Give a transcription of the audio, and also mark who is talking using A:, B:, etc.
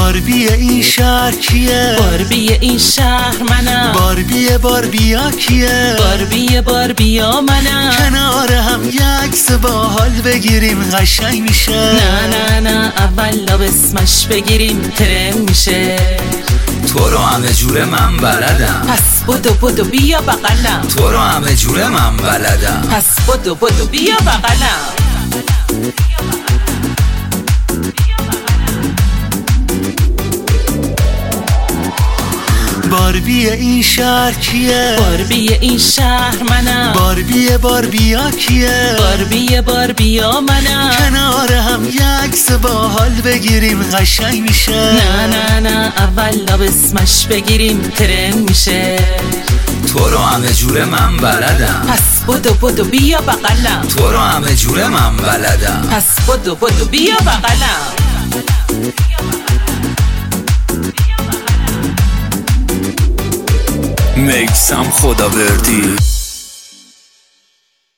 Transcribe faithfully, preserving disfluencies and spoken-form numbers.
A: باربی این شهر کیه؟
B: باربی این شهر منم.
A: باربی باربیا کیه؟
B: باربی باربیا منم.
A: کنار هم یک عکس باحال بگیریم قشنگ میشه.
B: نه نه نه اول لب اسمش بگیریم ترند میشه.
C: تو رو همه جوره من بلدم،
B: پس بدو بدو بیا بغلم.
C: تو رو همه جوره من بلدم،
B: پس بدو بدو بیا بغلم.
A: باربی این شهر کیه؟
B: باربی این شهر منم.
A: باربی باربیا کیه؟
B: باربی باربیا منم.
A: کنار هم یک عکس باحال بگیریم قشنگ میشه.
B: نه نه نه اول لب اسمش بگیریم ترند میشه.
C: تو رو همه جوره من بلدم،
B: پس بدو بدو بیا بغلم.
C: تو رو همه جوره من بلدم،
B: پس بدو بدو بیا بغلم.
C: میکسم خدا بردی.